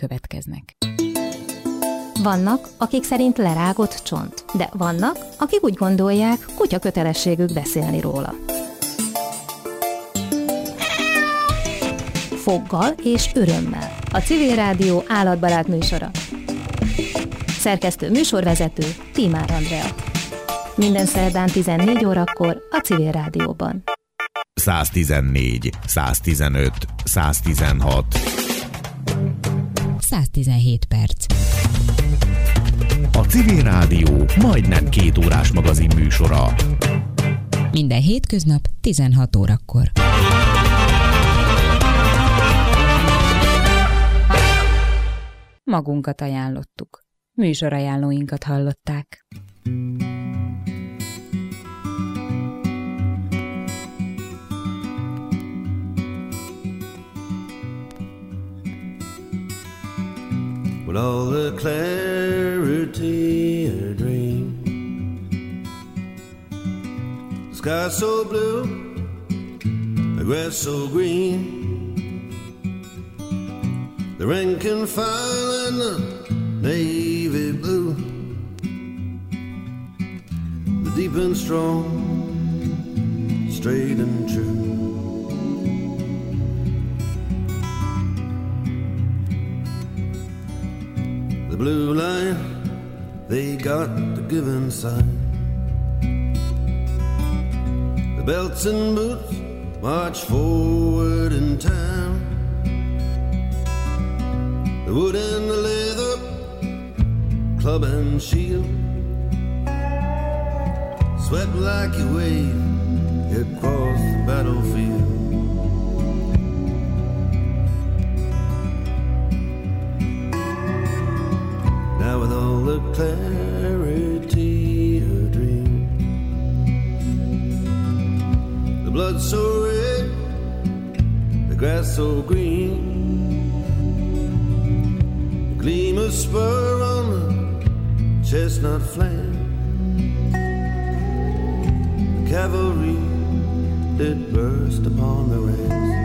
következnek. Vannak, akik szerint lerágott csont, de vannak, akik úgy gondolják, kutya kötelességük beszélni róla. Foggal és örömmel. A Civil Rádió állatbarát műsora. Szerkesztő műsorvezető Tímár Andrea. Minden szerdán 14 órakor a Civil Rádióban. 114, 115, 116. 117 perc. A Civil Rádió majdnem 2 órás magazin műsora. Minden hétköznap 16 órakor. Magunkat ajánlottuk. Műsorajánlóinkat hallották. With all the clarity of a dream, the sky so blue, the grass so green, the rank and file and the navy blue, the deep and strong, straight and true. The blue line, they got the given sign. The belts and boots march forward in time. The wood and the leather, club and shield, swept like a wave across the battlefield. Now with all the clarity of a dream, the blood so red, the grass so green, the gleam of spur on the chestnut flank, the cavalry did burst upon the ranks.